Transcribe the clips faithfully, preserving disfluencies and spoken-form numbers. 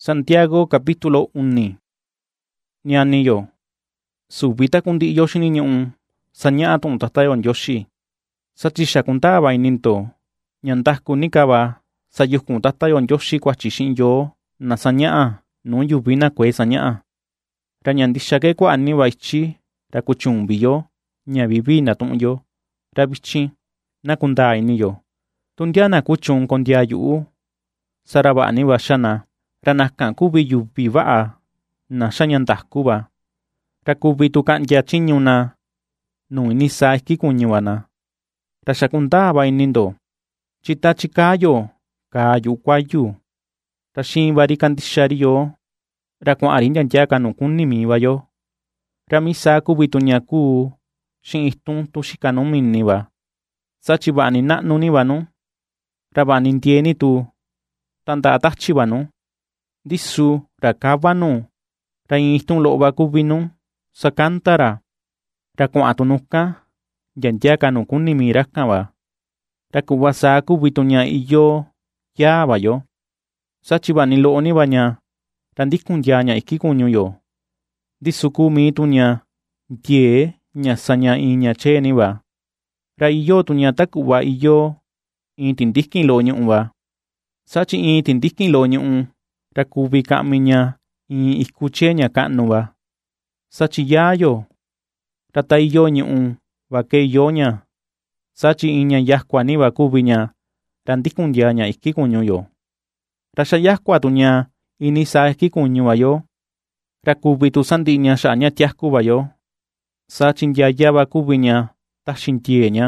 Santiago capítulo uni. Ñaniyo, subita kundi yoshi ni ñu'un, saña'a tu'un tatayon yoshi. Sachisha kuntaba ininto, ñandajku nikaba, sayukun tatayon yoshi kuachi xi'in yo, na saña'a, nu yuvina kue saña'a. Ra ñandisha ke kua'a niva ichi, ra kuchumbi yo, ña vivi na tu'un yo, ra vichi, na kunda iniyo. Tundiana kuchun kondia yu'u, saraba niva shana. Ra nakan kuvi yuvi va'a, na xañandajkuva. Ra kuvi tu ka'nya chiñuna, nu inisa ikikuñuana. Ra xakundaba inindo, chita chikayo, kayu kuayu. Ra xiinvari kandixari yo, ra kua'ari nyantyaka nu kunimiva yo. Ra misa kuvi tu ña kuu, xi'in itun tu xika nu miniva. Sachi va'a ni na'nu niva nu. Ra va'a ni ntieni tu, tanda'a tachiva nu. Ndisu ra kava nu, ra in itun lo'va kuvi nu, sakantara. Ra kua'a tu nuka, nyantyaka nu kunimi rakava. Ra ku'va saa kuvi tu ña iyo yaava yo. Sachi va'a ni lo'o niva ña, ra ndikun yaa ña ikikuñu yo. Ndisu kuu mii tu ña ntiee ña saña in ña chee niva. Ra iyo tu ña taku'va iyo in tindikin lo'o ñu'uva. Sachi in tindikin lo'o ñu'un, ra kuvi ka'mi ña in iku chee ña ka'nuva. Sachi yaa yo, ra ta iyo ñu'un va ke iyo ña. Sachi in ña yakua niva kuvi ña, ra ndikun yaa ña ikikuñu yo. Ra xa yakua tu ña inisa ikikuñuva yo. Ra kuvi tu sandi'i ña xa'a ña tiakuva yo. Sachi nyayava kuvi ña taxi ntiee ña.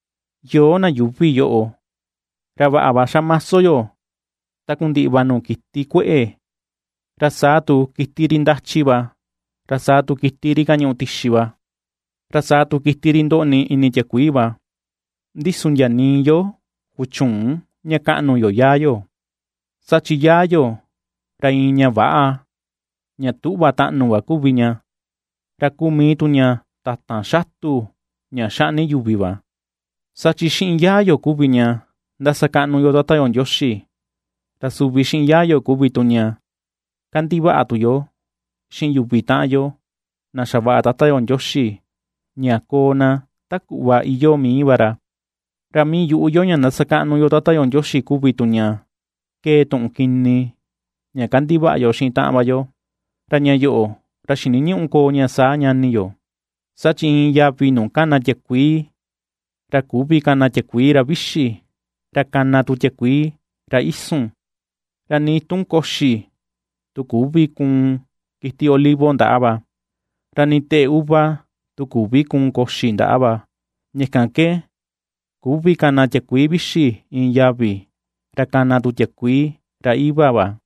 Yo na yuvi yo'o. Ra va'a va xa maso yo. Takundi'va nu kiti kue'e. Ra saa tu kiti ri ndachiva. Ra saa tu kiti ri kañu'u tixiva. Ra saa tu kiti ri ndo'ni ini tiakuiva. Ndisu nyanii yo, kuchun ña ka'nu yo yaa yo. Sachi yaa yo, ra in ña va'a, ña tu'va ta'nuva kuvi ña. Ra kumi tu ña tatan xatu, ña xa'ni yuviva. Sachi xi'in yaa yo kuvi ña, ndasaka'nu yo tatayo Nyoxi. Ra suvi xi'in yaa yo kuvi tu ña, kandiva'a tu yo, xi'in yuvi ta'an yo, na xava'a tatayo Nyoxi, ña koo na taku'va iyo miiva ra. Ra mii yu'u yo ña ndasaka'nu yo tatayo Nyoxi kuvi tu ña, kee tu'un kini, ña kandiva'a yo xi'in ta'anva yo. Ra ña yo'o, ra xini ñu'un koo ña saa ñani yo. Sachi in yavi nu kana tiakuii, ra kuvi kana tiakuii ra vixi, ra kana tu tiakuii ra isun. Ra ni itun koxi, tu kuvi kuun kiti olivo nda'ava. Ra ni te'e uva, tu kuvi kuun koxi nda'ava. Ñekan ke, kuvi kana tiakuii vixi in yavi, ra kana tu tiakuii ra ivava.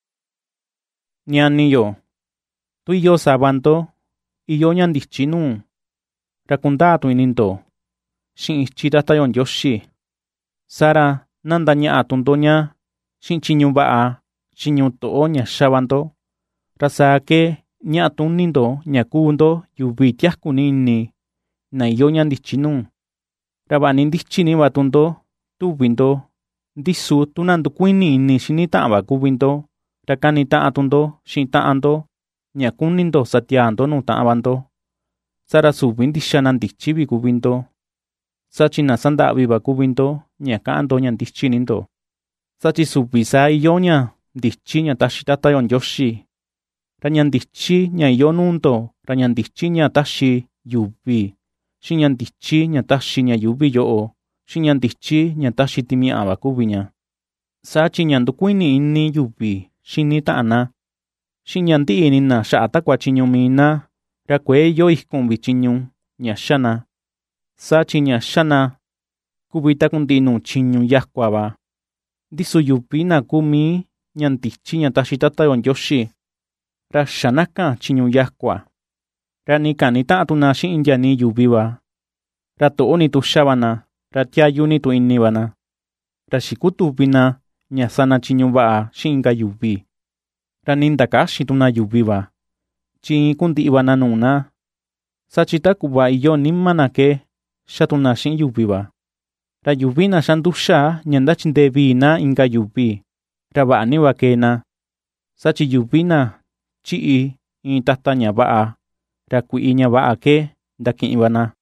Ñaniyo, tu iyo savanto, iyo ñandichi nuu. Ra kundaa tu ininto, xi'in ichi tatayo Nyoxi. Sara nanda ña'a tunto ña, xi'in chiñu va'a, chiñu to'o ña xavanto. Ra saa ke ña'a tuninto ña kuunto yuvi tiaku ni ini, na iyo ñandichi nuu. Ra va'a ni ndichi niva tunto, tuvinto. Ndisu tu na ndukuini ini xini ta'anva kuvinto, ra kani ta'an tunto xi'in ta'anto, ña kuninto satianto nu ta'anvanto. Sara suvi ndixa na ndichivi kuvinto. Sachi na sanda'viva kuvinto, ña ka'anto ña ndichi ninto. Sachi suvi saa iyo ña ndichi ña taxi tatayo Nyoxi. Ra ña ndichi ña iyo nunto, ra ña ndichi ña taxi yuvi, xi'in ña ndichi ña taxi ña yuvi yo'o, xi'in ña ndichi ña taxi timia'ava kuvi ña. Sachi ña ndukuini ini yuvi xini ta'ana, xi'in ña ndi'i nina xa'a takua chiñu miina, ra kue iyo ikun vichiñu ña xana. Sachi ña xana kuvi takundi'i nu chiñu yakuava. Ndisu yuvi na kuu mii ña ndichi ña taxi tatayo Nyoxi, ra xa nakan chiñu yakua. Ra ni kani ta'an tuna xi'in ndyani yuviva. Ra to'o ni tuxavana, ra tiayu ni tu inivana. Ra xikutuvina ña sana chiñu va'a xi'in inka yuvi. Ra ni ndakaxi tuna yuviva, chi kundi'ivana nuna. Sachi taku'va iyo nimana ke, xatuna xi'in yuviva. Ra yuvina xa nduxa ña ndachindee viina inka yuvi, ra va'a niva keena. Sachi yuvina chi'i in tata ña va'a, ra kui'i ña va'a ke ndaki'in vana.